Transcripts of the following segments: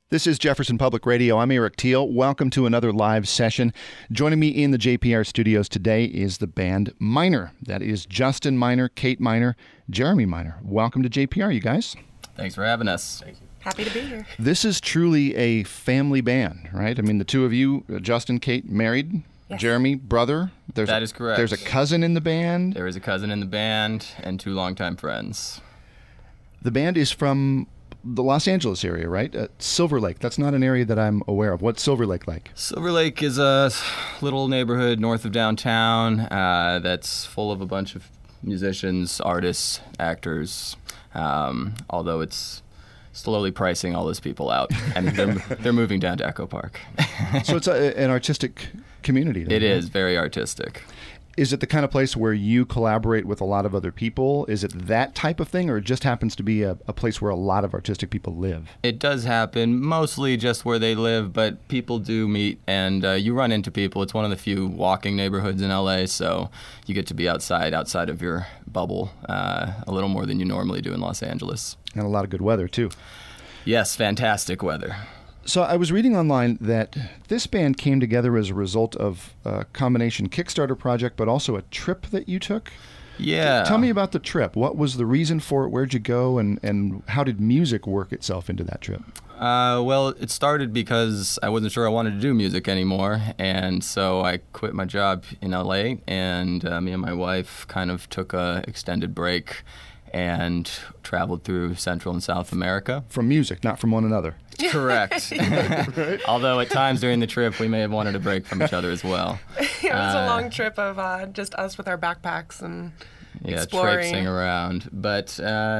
This is Jefferson Public Radio. I'm Eric Teal. Welcome to another live session. Joining me in the JPR studios today is the band Minor. That is Justin Minor, Kate Minor, Jeremy Minor. Welcome to JPR, you guys. Thanks for having us. Thank you. Happy to be here. This is truly a family band, right? I mean, the two of you, Justin, Kate, married. Yes. Jeremy, brother. That is correct. There's a cousin in the band. There is a cousin in the band and two longtime friends. The band is from the Los Angeles area, right? Silver Lake. That's not an area that I'm aware of. What's Silver Lake like? Silver Lake is a little neighborhood north of downtown that's full of a bunch of musicians, artists, actors, although it's slowly pricing all those people out, and they're moving down to Echo Park. So it's an artistic community. It is very artistic. Is it the kind of place where you collaborate with a lot of other people? Is it that type of thing, or it just happens to be a place where a lot of artistic people live? It does happen, mostly just where they live, but people do meet, and you run into people. It's one of the few walking neighborhoods in LA, so you get to be outside of your bubble a little more than you normally do in Los Angeles. And a lot of good weather, too. Yes, fantastic weather. So I was reading online that this band came together as a result of a combination Kickstarter project, but also a trip that you took. Yeah. Tell me about the trip. What was the reason for it? Where'd you go? And how did music work itself into that trip? Well, it started because I wasn't sure I wanted to do music anymore, and so I quit my job in LA, and me and my wife kind of took a extended break and traveled through Central and South America. From music, not from one another. Correct. Right? Although at times during the trip we may have wanted a break from each other as well. It was a long trip of just us with our backpacks and exploring. Traipsing around. But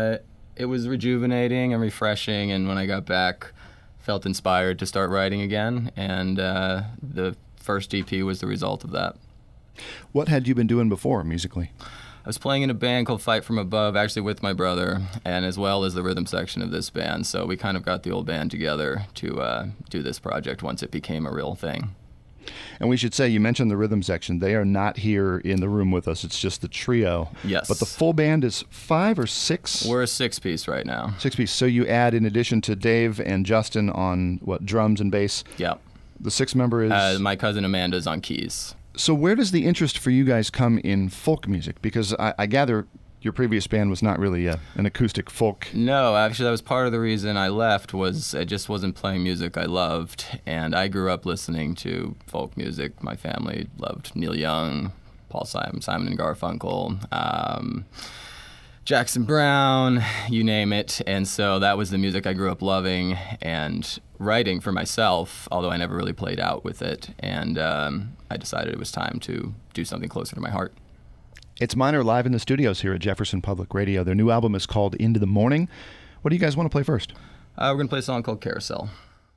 it was rejuvenating and refreshing, and when I got back, felt inspired to start writing again, and the first EP was the result of that. What had you been doing before musically? I was playing in a band called Fight From Above, actually with my brother, and as well as the rhythm section of this band. So we kind of got the old band together to do this project once it became a real thing. And we should say, you mentioned the rhythm section. They are not here in the room with us. It's just the trio. Yes. But the full band is 5 or 6? We're a 6-piece right now. 6-piece. So you add, in addition to Dave and Justin on, drums and bass? Yeah. The 6th member is? My cousin Amanda's on keys. So where does the interest for you guys come in folk music? Because I gather your previous band was not really an acoustic folk. No, actually that was part of the reason I left, was I just wasn't playing music I loved. And I grew up listening to folk music. My family loved Neil Young, Paul Simon, Simon and Garfunkel, Jackson Brown, you name it. And so that was the music I grew up loving and writing for myself, although I never really played out with it. And I decided it was time to do something closer to my heart. It's Minor live in the studios here at Jefferson Public Radio. Their new album is called Into the Morning. What do you guys want to play first? We're going to play a song called Carousel.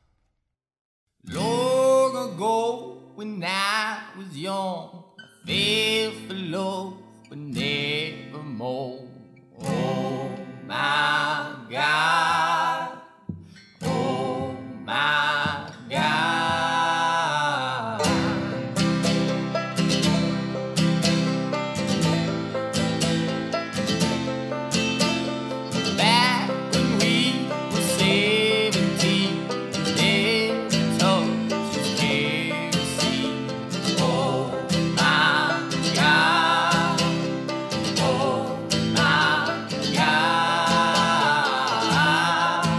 Long ago when I was young, I fell for love but never more. Oh my God, oh my God. Back when we were 17, never touched his kerosene. Oh my God, oh my God.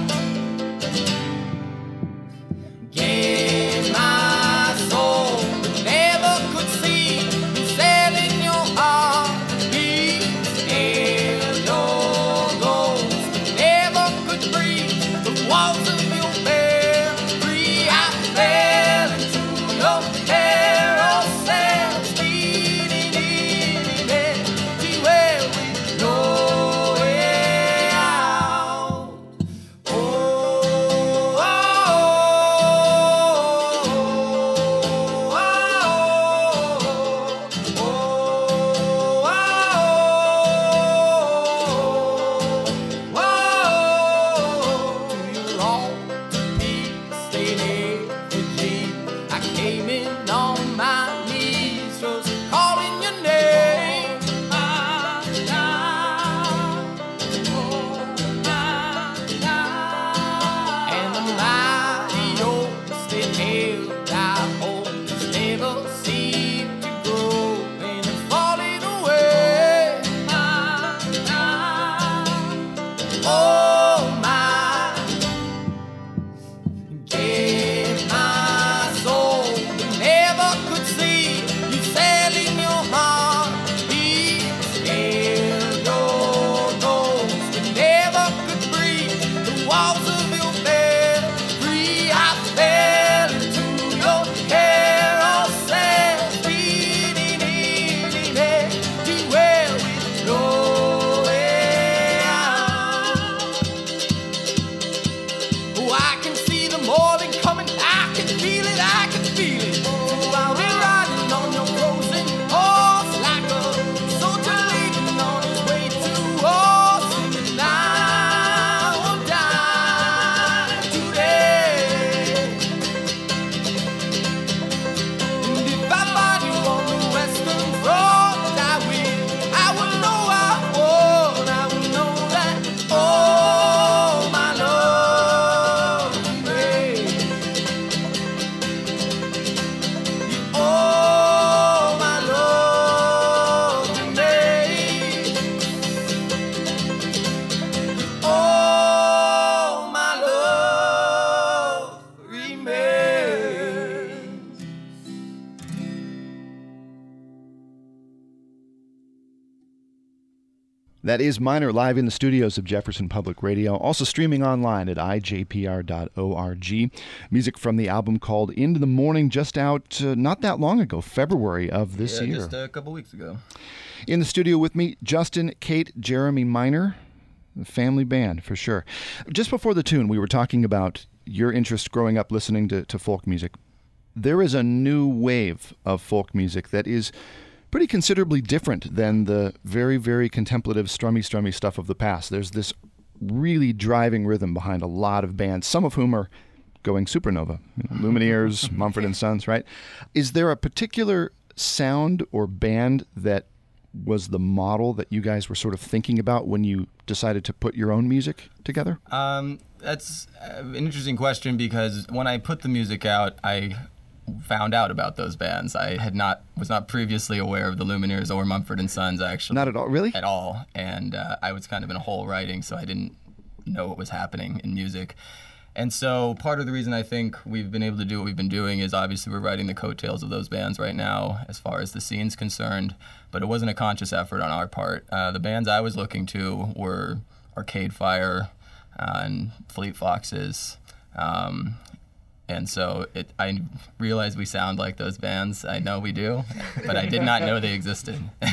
That is Miner live in the studios of Jefferson Public Radio, also streaming online at ijpr.org. Music from the album called Into the Morning, just out not that long ago, February of this year. Just a couple weeks ago. In the studio with me, Justin, Kate, Jeremy Miner, family band for sure. Just before the tune, we were talking about your interest growing up listening to folk music. There is a new wave of folk music that is pretty considerably different than the very, very contemplative, strummy stuff of the past. There's this really driving rhythm behind a lot of bands, some of whom are going supernova. Lumineers, Mumford & Sons, right? Is there a particular sound or band that was the model that you guys were sort of thinking about when you decided to put your own music together? That's an interesting question because when I put the music out, I found out about those bands. I was not previously aware of the Lumineers or Mumford & Sons, actually. Not at all, really? At all. And I was kind of in a hole writing, so I didn't know what was happening in music. And so part of the reason I think we've been able to do what we've been doing is obviously we're riding the coattails of those bands right now as far as the scene's concerned, but it wasn't a conscious effort on our part. The bands I was looking to were Arcade Fire and Fleet Foxes. And so I realize we sound like those bands. I know we do, but I did not know they existed.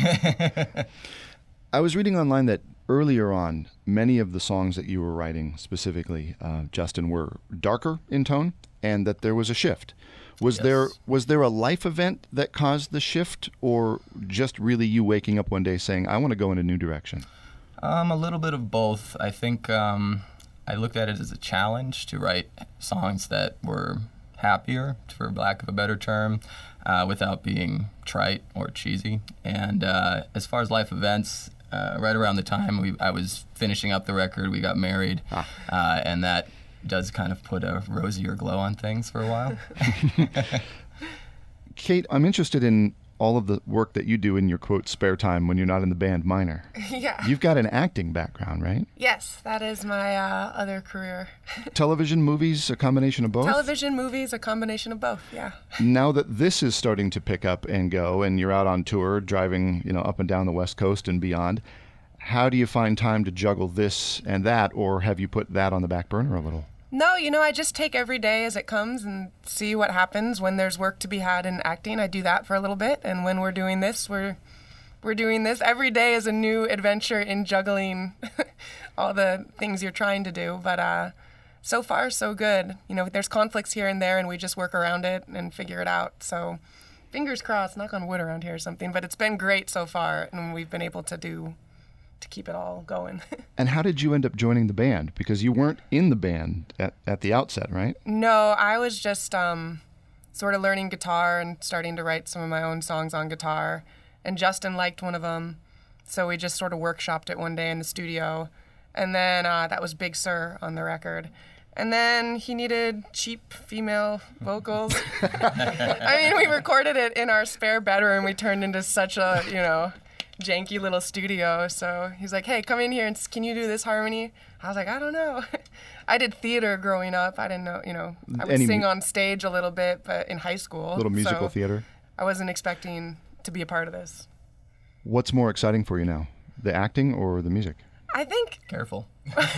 I was reading online that earlier on, many of the songs that you were writing specifically, Justin, were darker in tone, and that there was a shift. Was there a life event that caused the shift, or just really you waking up one day saying, I want to go in a new direction? A little bit of both. I think I looked at it as a challenge to write songs that were happier, for lack of a better term, without being trite or cheesy. And as far as life events, right around the time I was finishing up the record, we got married, and that does kind of put a rosier glow on things for a while. Kate, I'm interested in all of the work that you do in your, quote, spare time when you're not in the band Miner. Yeah. You've got an acting background, right? Yes, that is my other career. Television, movies, a combination of both? Television, movies, a combination of both, yeah. Now that this is starting to pick up and go, and you're out on tour, driving, up and down the West Coast and beyond, how do you find time to juggle this and that, or have you put that on the back burner a little? No, I just take every day as it comes and see what happens. When there's work to be had in acting, I do that for a little bit. And when we're doing this, we're doing this. Every day is a new adventure in juggling all the things you're trying to do. But so far, so good. There's conflicts here and there, and we just work around it and figure it out. So fingers crossed, knock on wood around here or something. But it's been great so far, and we've been able to keep it all going. And how did you end up joining the band? Because you weren't in the band at the outset, right? No, I was just sort of learning guitar and starting to write some of my own songs on guitar. And Justin liked one of them, so we just sort of workshopped it one day in the studio. And then that was Big Sur on the record. And then he needed cheap female vocals. I mean, we recorded it in our spare bedroom. We turned into such a, janky little studio. So he's like, hey, come in here and can you do this harmony? I was like, I don't know. I did theater growing up. I didn't know, I would sing on stage a little bit, but in high school. Little musical theater. I wasn't expecting to be a part of this. What's more exciting for you now, the acting or the music? I think... Careful. Well,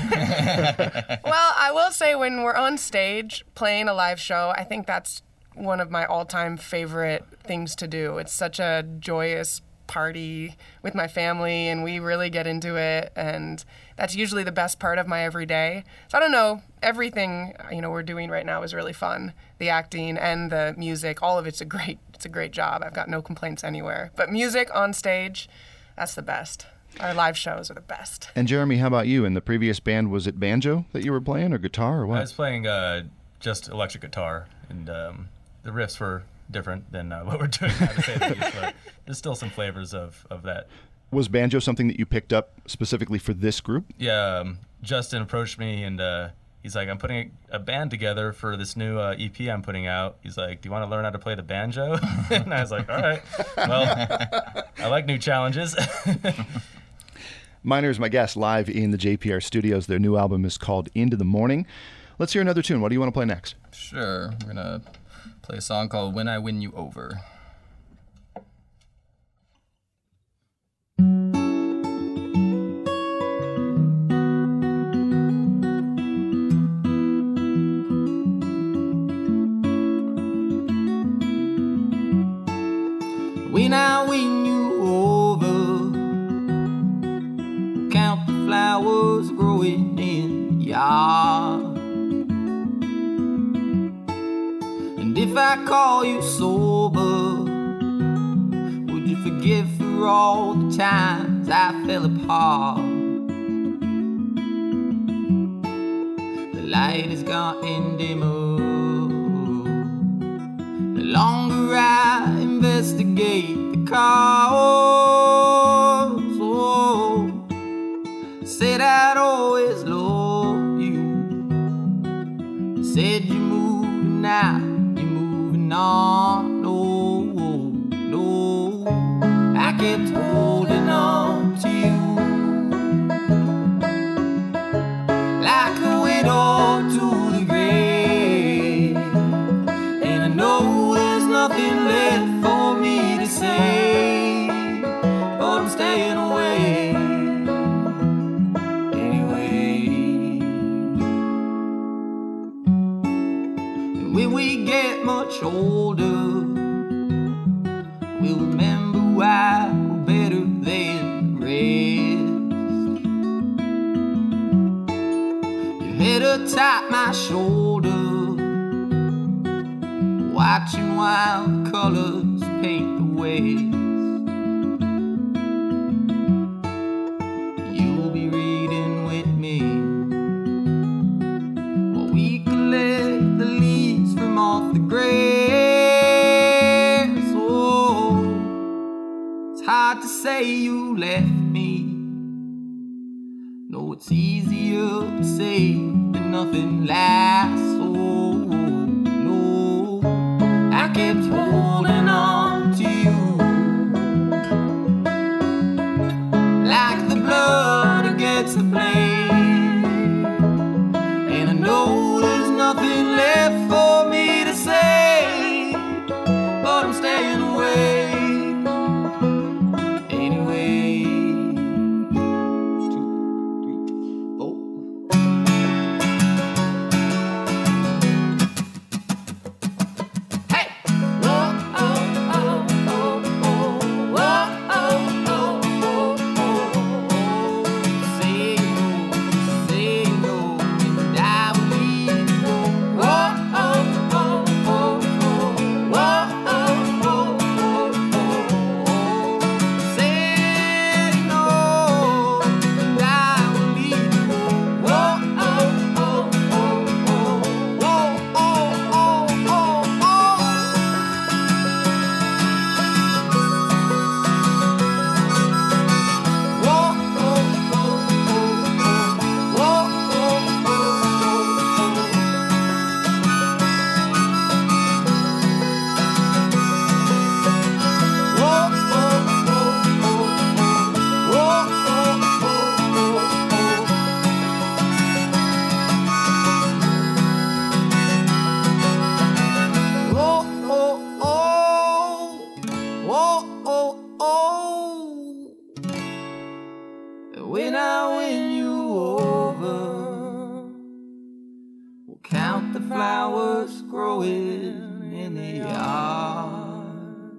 I will say when we're on stage playing a live show, I think that's one of my all-time favorite things to do. It's such a joyous party with my family, and we really get into it, and that's usually the best part of my everyday. So I don't know, everything we're doing right now is really fun. The acting and the music, all of it's a great job. I've got no complaints anywhere. But music on stage, that's the best. Our live shows are the best. And Jeremy, how about you? In the previous band, was it banjo that you were playing, or guitar, or what? I was playing just electric guitar, and the riffs were different than what we're doing now, to say the least, but there's still some flavors of that. Was banjo something that you picked up specifically for this group? Yeah, Justin approached me, and he's like, I'm putting a band together for this new EP I'm putting out. He's like, do you want to learn how to play the banjo? And I was like, all right, well, I like new challenges. Miner is my guest live in the JPR studios. Their new album is called Into the Morning. Let's hear another tune. What do you want to play next? Sure. We're going to play a song called When I Win You Over. if I call you sober, would you forgive for all the times I fell apart? The light has gotten dimmer. The longer I investigate the cause, oh, said I'd always love you. Said you're moving out, you're moving on. No, no, I kept holding on to you like a widow to the grave. And I know there's nothing left for me to say, but I'm staying away anyway. And when we get much older, we'll remember why we're better than the rest. Your head atop my shoulder, watching wild colors paint the west. You'll be reading with me while we collect the leaves from off the grass. Oh, it's hard to say you left me. No, it's easier to say than nothing lasts. Oh, no, I kept holding on to you like the blood against the flame. And I know there's nothing left for me to say, but I'm staying away anyway. 2, 3, 4. Hey! Whoa, oh, oh, oh, oh. Whoa, oh, oh, oh, oh. Say no, and I will leave. Whoa, oh, oh, oh, oh. Whoa, oh, oh, oh, oh. Say no, and I will leave. Whoa, oh, oh, oh, oh. Whoa, oh, oh, oh, oh. When I win you over, we'll count the flowers growing in the yard.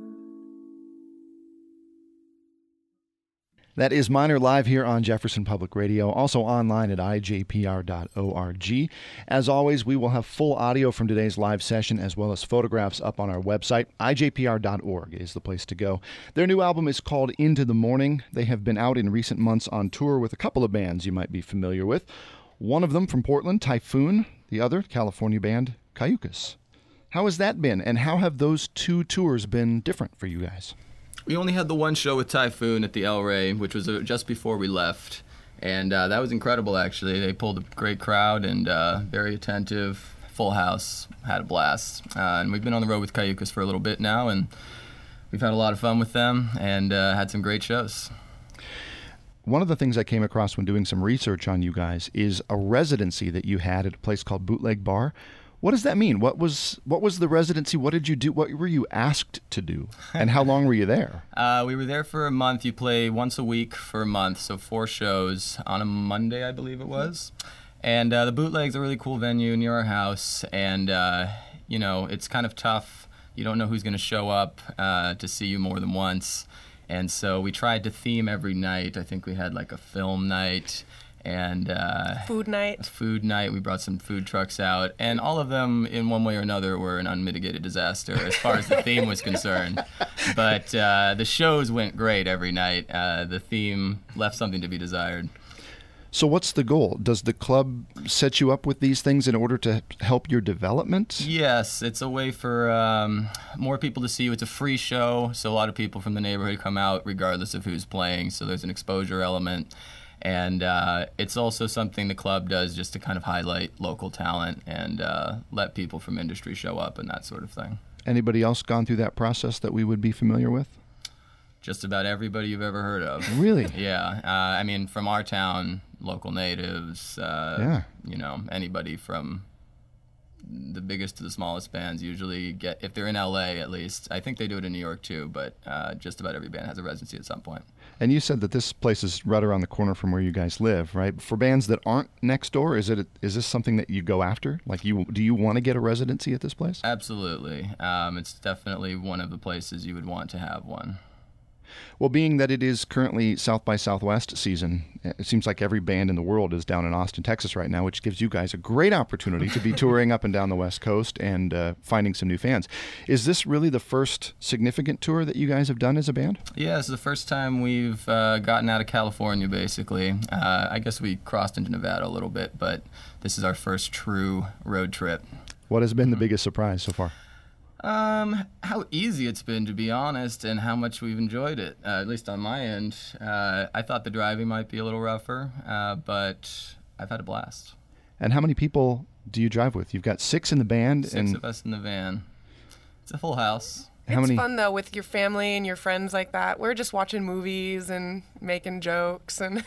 That is Miner live here on Jefferson Public Radio, also online at ijpr.org. As always, we will have full audio from today's live session as well as photographs up on our website. ijpr.org is the place to go. Their new album is called Into the Morning. They have been out in recent months on tour with a couple of bands you might be familiar with. One of them from Portland, Typhoon. The other, California band, Cayucas. How has that been, and how have those two tours been different for you guys? We only had the one show with Typhoon at the El Rey, which was just before we left. And that was incredible, actually. They pulled a great crowd and very attentive, full house, had a blast. And we've been on the road with Cayucas for a little bit now, and we've had a lot of fun with them and had some great shows. One of the things I came across when doing some research on you guys is a residency that you had at a place called Bootleg Bar. What does that mean? What was the residency? What did you do? What were you asked to do? And how long were you there? We were there for a month. You play once a week for a month, so 4 shows on a Monday, I believe it was. And the Bootleg's a really cool venue near our house, and it's kind of tough. You don't know who's going to show up to see you more than once. And so we tried to theme every night. I think we had like a film night And Food night. food night, we brought some food trucks out, and all of them, in one way or another, were an unmitigated disaster as far as the theme was concerned. But the shows went great every night. The theme left something to be desired. So what's the goal? Does the club set you up with these things in order to help your development? Yes, it's a way for more people to see you. It's a free show, so a lot of people from the neighborhood come out regardless of who's playing, so there's an exposure element. And it's also something the club does just to kind of highlight local talent and let people from industry show up and that sort of thing. Anybody else gone through that process that we would be familiar with? Just about everybody you've ever heard of. Really? Yeah. I mean, from our town, local natives, you know, anybody from the biggest to the smallest bands usually get, if they're in LA at least. I think they do it in New York too, but just about every band has a residency at some point. And you said that this place is right around the corner from where you guys live, right? For bands that aren't next door, is this something that you go after? Like, do you want to get a residency at this place? Absolutely. It's definitely one of the places you would want to have one. Well, being that it is currently South by Southwest season, it seems like every band in the world is down in Austin, Texas right now, which gives you guys a great opportunity to be touring up and down the West Coast and finding some new fans. Is this really the first significant tour that you guys have done as a band? Yeah, it's the first time we've gotten out of California, basically. I guess we crossed into Nevada a little bit, but this is our first true road trip. What has been the biggest surprise so far? How easy it's been, to be honest, and how much we've enjoyed it, at least on my end. I thought the driving might be a little rougher, but I've had a blast. And how many people do you drive with? You've got 6 in the band. Six of us in the van. It's a full house. It's fun, though, with your family and your friends like that. We're just watching movies and making jokes, and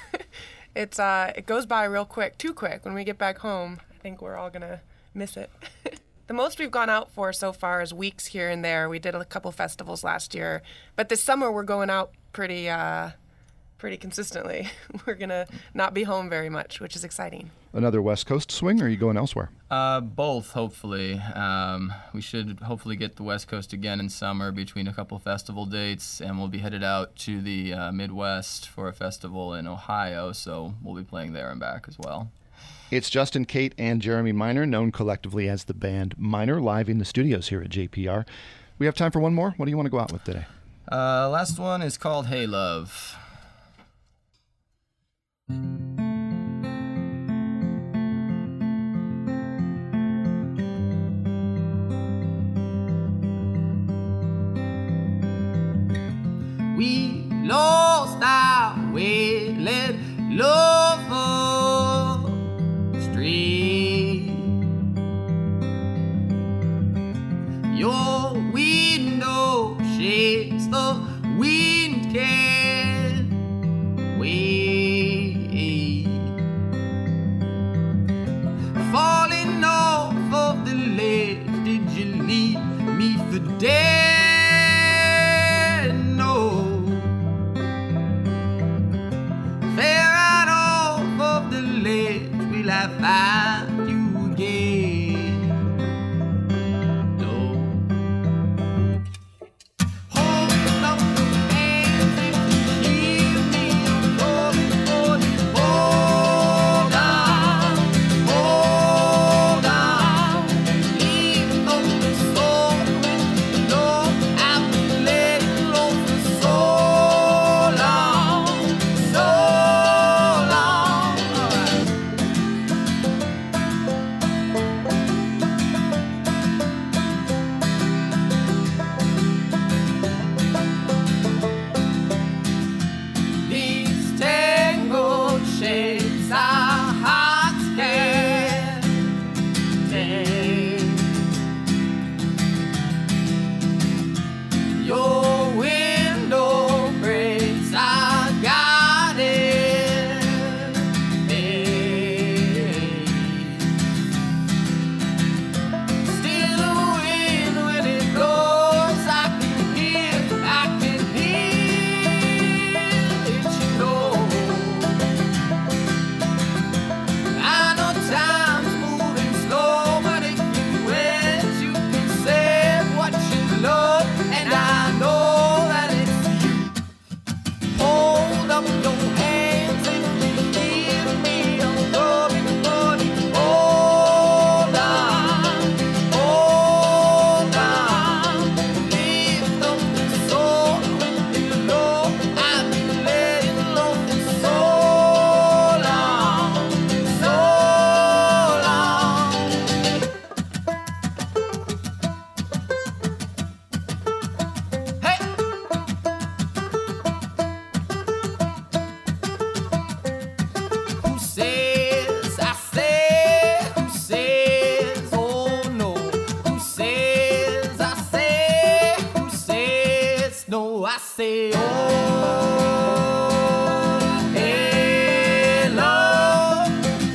it goes by real quick, too quick. When we get back home, I think we're all going to miss it. The most we've gone out for so far is weeks here and there. We did a couple festivals last year, but this summer we're going out pretty consistently. We're gonna not be home very much, which is exciting. Another West Coast swing, or are you going elsewhere? Both, hopefully. We should hopefully get the West Coast again in summer between a couple festival dates, and we'll be headed out to the Midwest for a festival in Ohio, so we'll be playing there and back as well. It's Justin, Kate, and Jeremy Miner, known collectively as the band Miner, live in the studios here at JPR. We have time for one more. What do you want to go out with today? Last one is called Hey Love. We lost our way, let love astray. Your window shakes, the wind can wait. Falling off of the ledge, did you leave me for dead? Will I find you again? No. Hold up the say, oh, hey, Lord,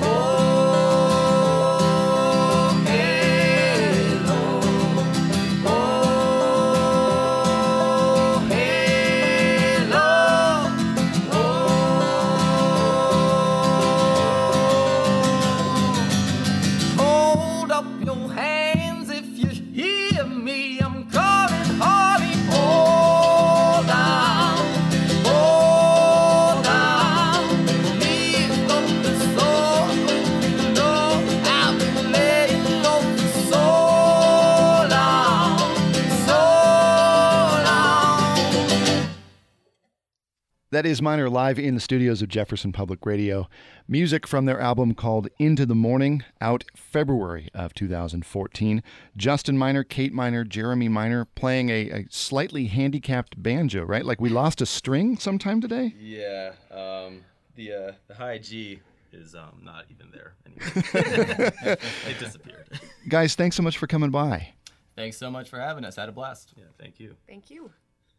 oh, hey, Lord, oh, hey, Lord, oh. Hold up your hands if you hear me. I'm calling, Harley. Hold on, hold on. Lift up the soul. No, I've been laying low for so long, so long. That is Minor live in the studios of Jefferson Public Radio. Music from their album called Into the Morning, out February of 2014. Justin Minor, Kate Minor, Jeremy Minor playing a slightly handicapped banjo, right? Like we lost a string sometime today? Yeah, the high G is not even there anymore. It disappeared. Guys, thanks so much for coming by. Thanks so much for having us. Had a blast. Yeah, thank you. Thank you.